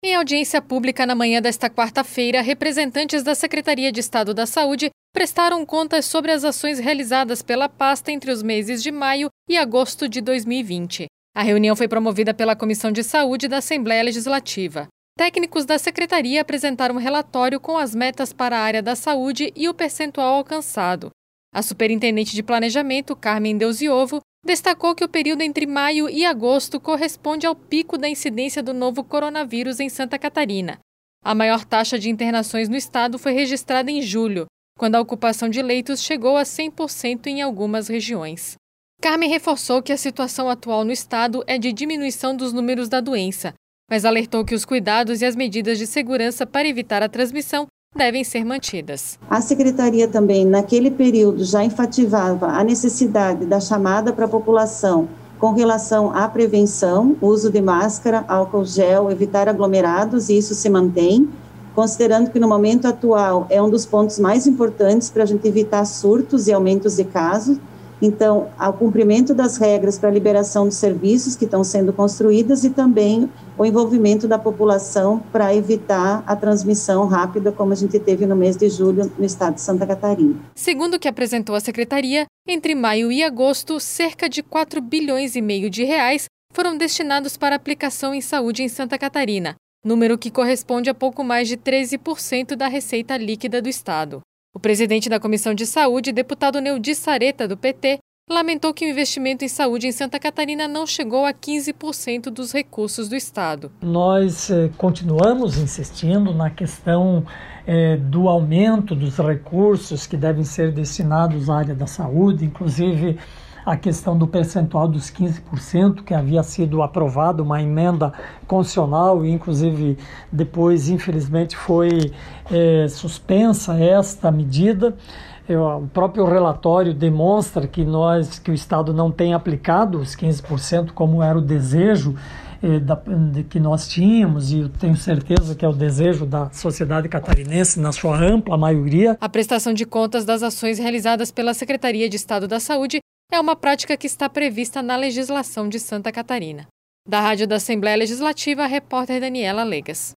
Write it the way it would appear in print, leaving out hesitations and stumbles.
Em audiência pública na manhã desta quarta-feira, representantes da Secretaria de Estado da Saúde prestaram contas sobre as ações realizadas pela pasta entre os meses de maio e agosto de 2020. A reunião foi promovida pela Comissão de Saúde da Assembleia Legislativa. Técnicos da Secretaria apresentaram um relatório com as metas para a área da saúde e o percentual alcançado. A superintendente de Planejamento, Carmen Deuziovo, destacou que o período entre maio e agosto corresponde ao pico da incidência do novo coronavírus em Santa Catarina. A maior taxa de internações no estado foi registrada em julho, quando a ocupação de leitos chegou a 100% em algumas regiões. Carmen reforçou que a situação atual no estado é de diminuição dos números da doença, mas alertou que os cuidados e as medidas de segurança para evitar a transmissão devem ser mantidas. A Secretaria também, naquele período, já enfatizava a necessidade da chamada para a população com relação à prevenção, uso de máscara, álcool gel, evitar aglomerados, e isso se mantém, considerando que no momento atual é um dos pontos mais importantes para a gente evitar surtos e aumentos de casos. Então, ao cumprimento das regras para a liberação dos serviços que estão sendo construídas e também o envolvimento da população para evitar a transmissão rápida, como a gente teve no mês de julho no estado de Santa Catarina. Segundo o que apresentou a Secretaria, entre maio e agosto, cerca de 4,5 bilhões de reais foram destinados para aplicação em saúde em Santa Catarina, número que corresponde a pouco mais de 13% da receita líquida do estado. O presidente da Comissão de Saúde, deputado Neudi Sareta, do PT, lamentou que o investimento em saúde em Santa Catarina não chegou a 15% dos recursos do estado. Nós continuamos insistindo na questão do aumento dos recursos que devem ser destinados à área da saúde, inclusive a questão do percentual dos 15%, que havia sido aprovado, uma emenda constitucional, e inclusive depois, infelizmente, foi suspensa esta medida. O próprio relatório demonstra que o Estado não tem aplicado os 15% como era o desejo que nós tínhamos, e eu tenho certeza que é o desejo da sociedade catarinense na sua ampla maioria. A prestação de contas das ações realizadas pela Secretaria de Estado da Saúde é uma prática que está prevista na legislação de Santa Catarina. Da Rádio da Assembleia Legislativa, a repórter Daniela Legas.